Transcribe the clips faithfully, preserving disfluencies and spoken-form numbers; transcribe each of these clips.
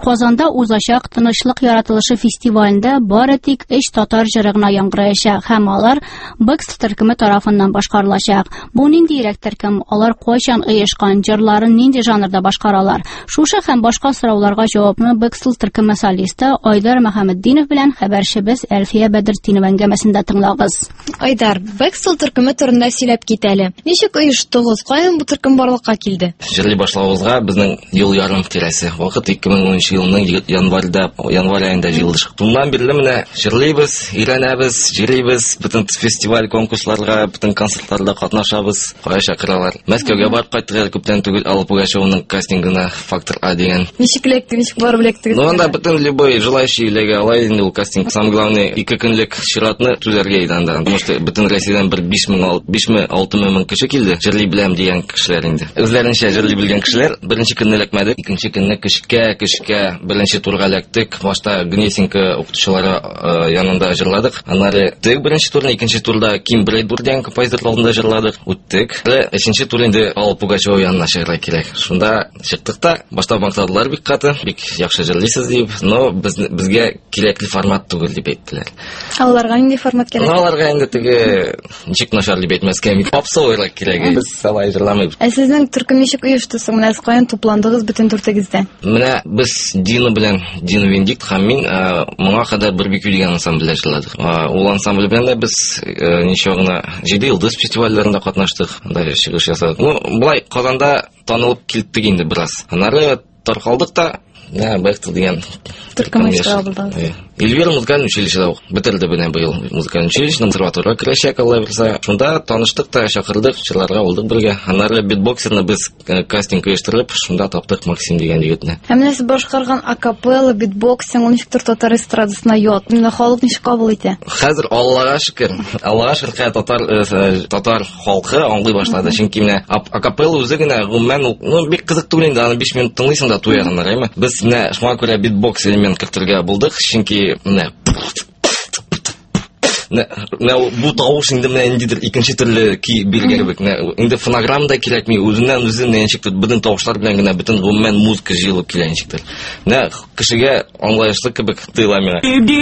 Казанда узачак Тынычлык яратылышы фестивалендә бары тик өч татар җыры гына яңгыраячак һәм алар Бекс төркеме тарафыннан башкарылачак. Бу ниндирәк төркем, алар кайчан оешкан, җырларын нинди жанрда башкаралар? Шушы һәм башка сорауларга җавапны Бекс төркеме солисты Айдар Мөхәммәтдинов белән хәбәрчебез Әлфия Бәдретдинова әңгәмәсендә тыңлагыз. Айдар, Бекс төркеме турында сөйләп кит әле. Ничек оештыгыз? Каян бу төркем барлыкка килде? Җырлый башлавызга безнең ел ярым тирәсе вакыт ике мең унынчы елның январьда, январь айында җыелдык. Шуннан бирле менә җырлыйбыз, өйрәнәбез, җырлыйбыз, бөтен фестиваль, конкурсларга, бөтен концертларда катнашабыз. Кая чакыралар. Мәскәүгә барып кайттык күптән түгел, Алла Пугачевның кастингына Фактор А дигән. Ничек электр, ничек барып электр? Ну анда бөтен любой желающий иләгә алай инде ул кастинг. Самое главное, ике көнлек чиратны түзәргә иде анда. Потому что бөтен Россиядән бер биш мең алты мең кеше килде. Җырлый беләм дигән кешеләр инде. Үзләренчә җырлый белгән кешеләр беренче көнне эләкмәде, икенче көнне кешкә, кешкә беренче турга эләктек. Башта Гнесинка укытучылары янында җырладык. Аннары тег беренче турны, икенче турда Ким Брейдур дигән композитор алдында җырладык. Үттек. Өченче тур инде Алла Пугачева янына чыгарга кирәк. Шунда чыктык та, башта мактадылар бик каты, бик яхшы җырлыйсыз дип, но без безгә кирәкле формат түгел дип әйттеләр. Аларга нинди формат кирәк? Аларга инде теге ничек начар дип әйтмәскә, попсовый кирәк. Без салай җырламыйбыз. Ә сезнең төркем ничек оешты? Менә сез каян тупландыгыз бөтен дүртегездә? Менә без Дина белән Дина Вендикт һәм мин моңа кадәр бер бик дигән ансамбльдә җырладык. Ул ансамбль белән дә без ничә гына җиде йолдыз фестивальләрендә катнаштык. Анда чыгыш ясадык. Ну, булай Казанда танылып килдек инде бераз. Аннары таркалдык та, менә Бехтер дигән төркем оештырабыз. Эльвира музыкаль училищеда бетерде белән быел музыкаль училище, консерваторга керәчәк Алла белсә. Шунда таныштык та, чакырдык, җырларга булдык бергә. Аннары битбоксерны без кастинг оештырып, шунда таптык Максим дигән егетне. Һәм менә сез башкарган акапелла, битбоксинг, ул ничектер татар эстрадасына ят. Менә халык ничек кабул итә? Хәзер Аллага шөкер. Аллага шөкер, татар татар халкы аңлый башлады. Чөнки менә акапелла үзе генә гомумән, ну бик кызык түгел инде, аны биш минут тыңлыйсың да туяганнар, әйме? Без менә шуңа күрә битбокс элемент кертергә булдык, чөнки менә менә бу тавыш инде менә индидер икенче төрле ки биргә кебек. Инде фонограммада кирәкми, үзеннән үзе ничектер бөтен тавышлар белән генә бөтен гомумән музыка җыелып килә ничектер. Менә кешегә аңлаешлы кебек тоела миңа.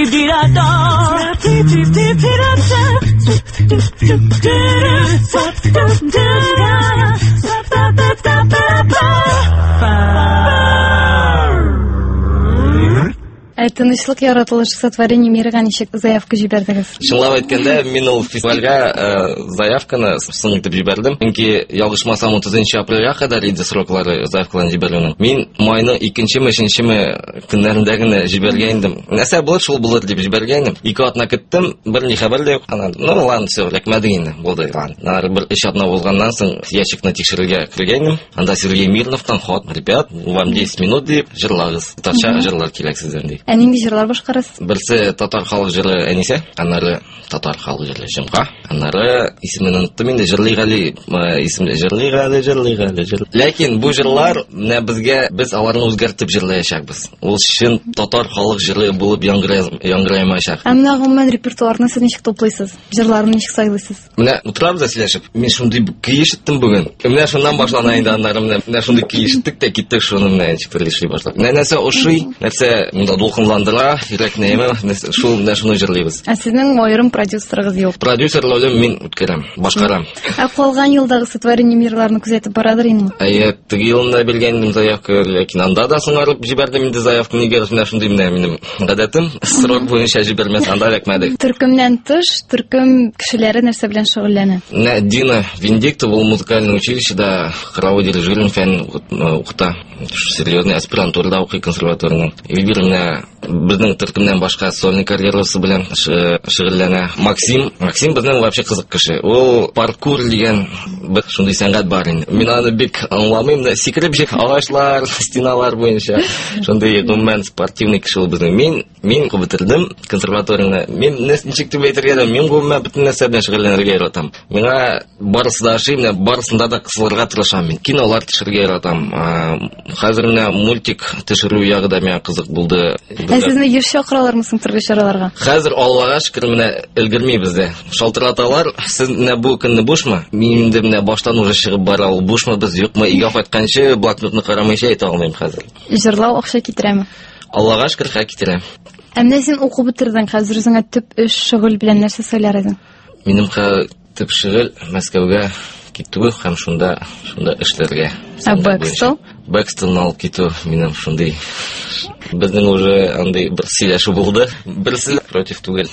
Тынычлык яратылышы сотворение мирга ничек заявка җибәрдегез? Чынлап әйткәндә, мин ул фестивальгә заявканы сын итеп җибәрдем. Чөнки ялгышмасам утызынчы апрельгә кадәр иде сроклары заявкаларын җибәрүнең. Мин майның икенчеме, өченчеме көннәрендә генә җибәргән идем. Нәрсә булыр, шул булыр дип җибәргән идем. Ике атна көттем, берни хәбәр дә юк. Ну ладно, все, эләкмәде инде. Булды ладно. Нары бер өч атна булганнан соң ящикны тикшерергә кергән идем. Анда Сергей Мирновтан хат, ребят, вам десять минут дип җырлагыз. Татарча җырлар кирәк сездән дип. Ә нинди җырлар башкарасыз? Берсе татар халык җыры Әнисә, аннары татар халык җыры Җомга, аннары исемен оныттым инде, Җырлый Гали исемле, Җырлый Гали, Җырлый Гали, Җырлый. Ләкин бу җырлар менә безгә, без аларны үзгәртеп җырлаячакбыз. Ул чын татар халык җыры булып яңгырамаячак. Ә менә гомумән репертуарны сез ничек туплыйсыз? Җырларны ничек сайлыйсыз? Менә утырабыз сөйләшеп, мин шундый көй ишеттем бүген. Менә шуннан башлана инде аннары менә шундый көй ишеттек тә киттек, шуны менә ничек эшли башлап. Менә нәрсә ошый, нәрсә монда дулкынландыра, йөрәкне эме, шул менә шуны җырлыйбыз. Ә сезнең аерым продюсерыгыз юк? Продюсер ролен мин үткәрәм, башкарам. Ә калган елдагы сотворение мирларны күзәтеп барадыр инде. Әйе, теге елында белгән идем заявка, ләкин анда да соңарып җибәрдем инде заявка, нигә менә шундый менә минем гадәтем, срок буенча җибәрмәс, анда эләкмәдек. Төркемнән тыш, төркем кешеләре нәрсә белән шөгыльләнә? Менә Дина Вендикт ул музыкаль училищеда хоровой дирижерин фән укыта. Серьезный аспирантурада укый консерваторның. Эльвира менә безнең төркемнән башка сольный карьерасы белән шөгыльләнә. Максим, Максим безнең вообще кызык кеше. Ул паркур дигән бер шундый сәнгать бар инде. Мин аны бик аңламыйм да, сикереп җик агачлар, стеналар буенча. Шундый гомумән спортивный кеше ул безнең. Мин мин бетердем консерваторияны. Мин ничек дип әйтергә дә, мин гомумән бөтен нәрсә белән шөгыльләнергә яратам. Миңа барысы да ошый, менә барысында да кысылырга тырышам мин. Кинолар төшерергә яратам. Хәзер менә мультик төшерү ягы да миңа кызык булды. Ә сезне еш чакыралармы соң төрле чараларга? Хәзер Аллага шөкер менә өлгермибез дә. Шалтыраталар, сез менә бу көнне бушмы? Мин инде менә баштан уже чыгып бара, ул бушмы, без юкмы? Өйгә кайтканчы блокнотны карамыйча әйтә алмыйм хәзер. Җырлау акча китерәме? Аллага шөкер, хәл китерә. Ә менә син укып бетердең, хәзер үзеңә төп эш, шөгыль белән нәрсә сөйләр идең? Минем төп шөгыль Мәскәүгә китү һәм шунда шунда эшләргә. Ә Бэкстел? Бэкстелны алып китү минем шундый. Безнең уже андый бер сөйләшү булды. Берсе против түгел.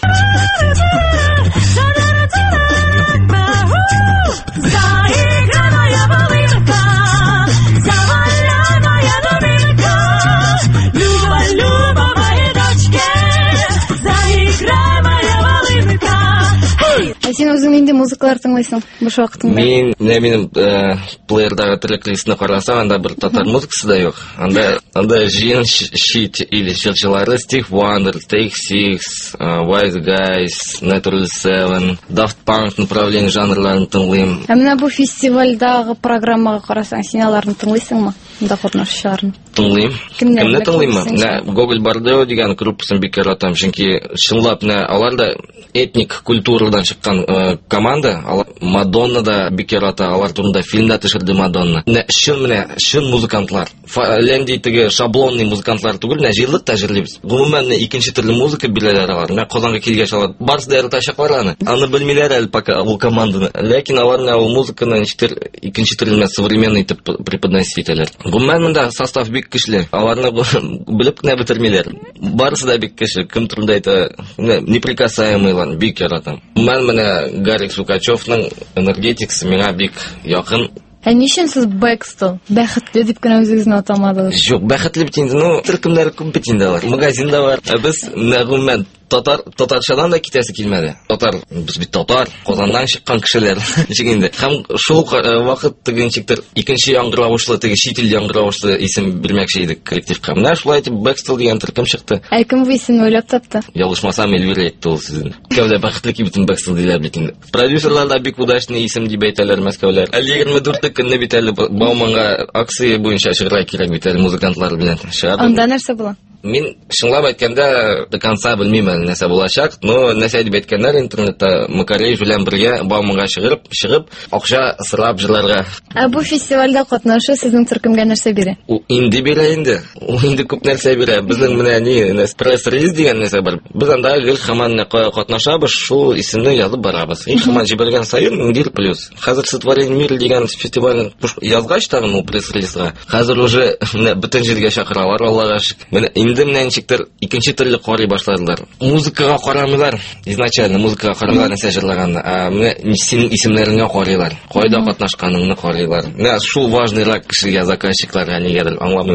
Син үзең инде музыкалар тыңлыйсың буш вакытыңда? Мин, менә минем плеердагы трек листны карасам, анда бер татар музыкасы да юк. Анда анда Jin Shit или Churchillары, Steve Wonder, Take Six, Wise Guys, Natural Seven, Daft Punk направление жанрларын тыңлыйм. Ә менә бу фестивальдагы программага карасаң, син аларны тыңлыйсыңмы? Монда катнашучыларны. Тыңлыйм. Кемне тыңлыйм? Менә Гоголь Бардео дигән группасын бик яратам, чөнки чынлап менә алар да этник культурадан чыккан команда. Мадонна да бик ярата, алар турында фильмда төшерде Мадонна. Менә чын менә чын музыкантлар. Ләнди теге шаблонный музыкантлар түгел, менә җырлык та җырлыйбыз. Гомумән икенче төрле музыка бирәләр алар. Менә Казанга килгәч алар барысы да яратачаклар аны. Аны белмиләр әле пока ул команданы. Ләкин алар менә ул музыканы ничектер икенче төрле современный итеп преподносить итәләр. Гомумән монда состав бик көчле. Аларны белеп кенә бетермиләр. Барысы да бик көчле. Кем турында әйтә, неприкасаемыйлар, бик яратам. Мен менә Гарик Сукачевның энергетикасы миңа бик якын. Ә ничек сез Бэкстел бәхетле дип кенә үзегезне атамадыгыз? Юк, бәхетле бит инде, ну, төркемнәр күп бит инде алар. Магазинда бар. Ә без нәгъмән татар татарчадан да китәсе килмәде. Татар, без бит татар, Казаннан чыккан кешеләр. Ничек инде? Һәм шул вакыт тегенчектер икенче яңгыравышлы, теге чит ил яңгыравышлы исем бирмәкче идек коллективка. Менә шулай итеп Бэкстел дигән төркем чыкты. Ә кем бу исемне уйлап тапты? Ялгышмасам, Эльвира әйтте ул сүзен. Кәүдә бәхетле ки бөтен Бэкстел диләр бит инде. Продюсерлар да бик удачный исем дип әйтәләр Мәскәүләр. Әле егерме дүрт көнне бит әле Бауманга акция буенча чыгарга кирәк бит әле музыкантлар белән. Анда нәрсә була? Мин чынлап әйткәндә до конца белмим нәрсә булачак, но нәрсә дип әйткәннәр интернетта Макарей белән бергә Бауманга чыгып, чыгып, акча сырап җырларга. Ә бу фестивальдә катнашу сезнең төркемгә нәрсә бирә? У инде бирә инде. У инде күп нәрсә бирә. Безнең менә ни, пресс-релиз дигән нәрсә бар. Без анда гел һаман катнашабыз, шул исемне язып барабыз. И һаман җибәргән саен Дир плюс. Хәзер Сотворение мира дигән фестиваль язгач тагын ул пресс-релизга. Хәзер уже бөтен җиргә чакыралар, Аллага шөкер. Менә инде менә ничектер икенче төрле карый башладылар. Музыкага карамыйлар. Изначально музыкага карамыйлар нәрсә җырлаганны. А менә синең исемләреңә карыйлар. Кайда катнашканыңны карыйлар. Менә шул важныйрак кешегә заказчикларга нигәдер аңламыйм.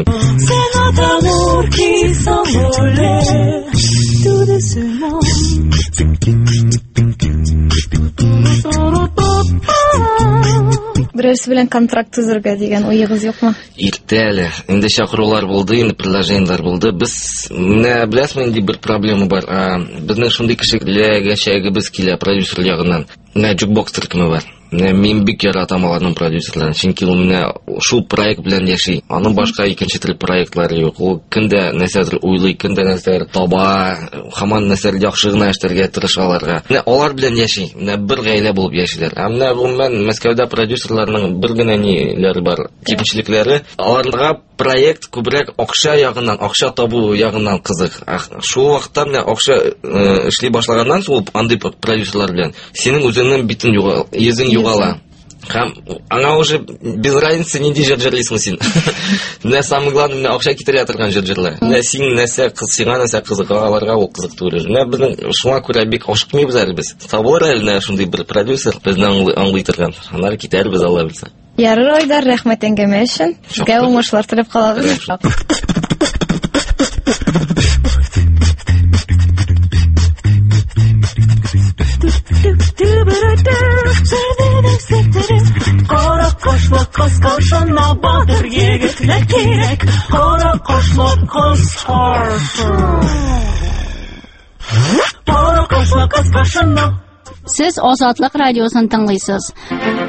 Берәрсе белән контракт төзергә дигән уегыз юкмы? Иртә әле. Инде чакырулар булды, инде предложениелар булды. Без менә беләсезме, инде бер проблема бар. Безнең шундый кешеләргә чәгебез килә продюсер ягыннан. Менә джукбокс төркеме бар. Менә мин бик яратам аларның продюсерларын. Чөнки ул менә шул проект белән яши. Аның башка икенче тел проектлары юк. Ул көндә нәрсәдер уйлый, көндә нәрсәдер таба, һаман нәрсәдер яхшы гына эшләргә тырышаларга. Менә алар белән яши. Менә бер гаилә булып яшиләр. Ә менә гомумән Мәскәүдә продюсерларның бер генә ниләре бар, кимчелекләре. Аларга проект күбрәк акча ягыннан, акча табу ягыннан кызык. Шул вакытта менә акча эшли башлаганнан соң андый продюсерлар белән синең үзеңнең битен югал, йөзең югала. Һәм аңа уже без разницы нинди җыр җырлыйсың син. Менә самое главное, менә акча китерә торган җыр җырлар. Менә син нәрсә кыз сиңа нәрсә кызык, аларга ул кызык түгел. Менә безнең шуңа күрә бик ашыкмыйбыз әле без. Табылыр әле шундый бер продюсер безнең аңлый торган. Аннары китәрбез, Алла белсә. Ярар, Айдар, рәхмәт әңгәмә өчен. Сезгә уңышлар теләп калабыз. Кара кашлы кыз каршына батыр егетләр кирәк. Кара кашлы кыз каршына. Кара кашлы кыз каршына. Сез Азатлык радиосын тыңлыйсыз.